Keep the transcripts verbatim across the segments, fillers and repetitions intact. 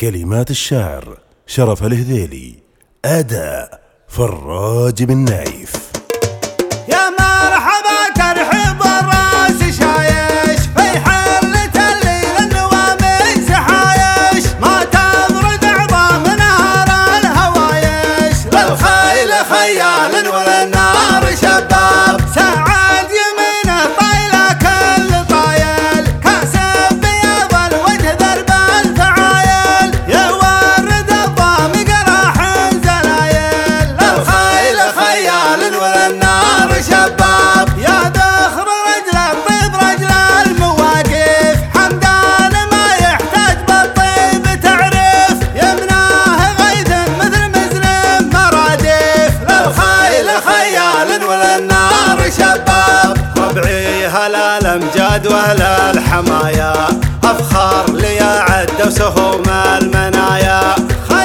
كلمات الشاعر شرف الهذيلي، أداء فراج بن نايف. يا مرحبا ترحب الراس شايش في حلة الليل النواميس حايش، ما تبرد عظام نهر الهوايش، للخيل خيال وللنار شباب، سعاد يمينه طايله كل طايل، كاسب بياض الوجه ذرب الفعايل، يورد الضامي قراح زلايل، للخيل خيال وللنار شباب، يا دخر رجل الطيب رجل المواقف، حمدان ما يحتاج بالطيب تعرف، يمناه غيث مثل مزلم مرادف، للخيل خيال وللنار شباب، ربعي هلا الامجاد واهل الحمايا، افخار لي عد وسهوم المنايا،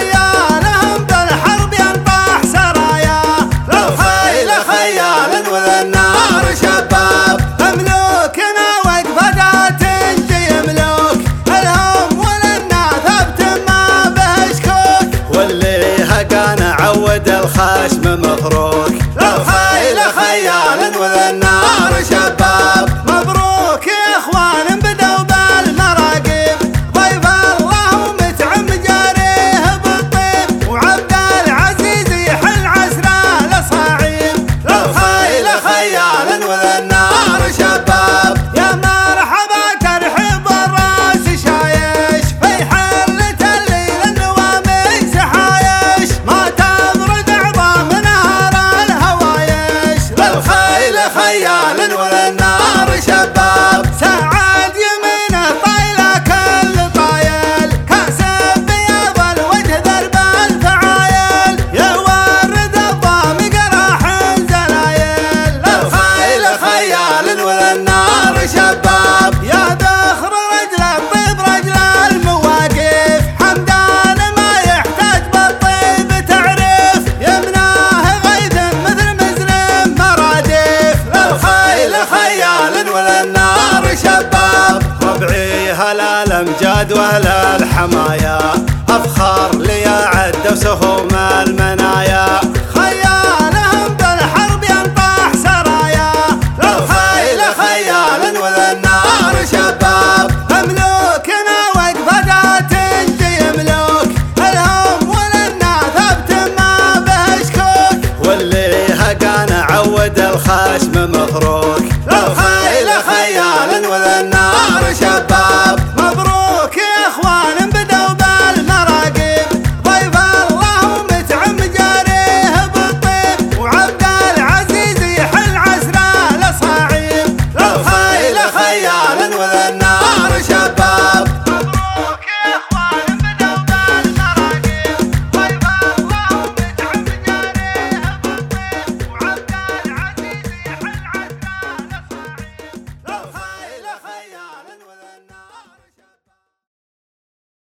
خيالهم بالحرب ينطح سرايا، للخيل خيال وللنار شباب، مملوكنا وقفة تنجي ملوك، الهم وللناثب ما به شكوك، واللي هقانا عود الخشم مفروك، للخيل خيال وللنار شباب، مبروك يا اخوان بدوا بالمراقب، ضيف الله ومتعم جاريه بالطيب، وعبد العزيز يحل عسره لصاعيب، للخيل خيال وللنار شباب، يا مرحبا ترحب الراس شايش في حلة الليل النواميس حايش، ما تبرد عظام نهر الهوايش، للخيل خيال وللنار شباب، سعاد يمينه طايله كل طايل، كاسب بياض الوجه ذرب الفعايل، يورد الضامي قراح زلايل، للخيل خيال وللنار شباب، يا دخر رجل الطيب رجل المواقف، حمدان ما يحتاج بالطيب تعرف، يمناه غيث مثل مزلم مرادف، للخيل خيال وللنار شباب، ربعي هلا الامجاد واهل الحمايا، افخار لي عد وسهوم المنايا.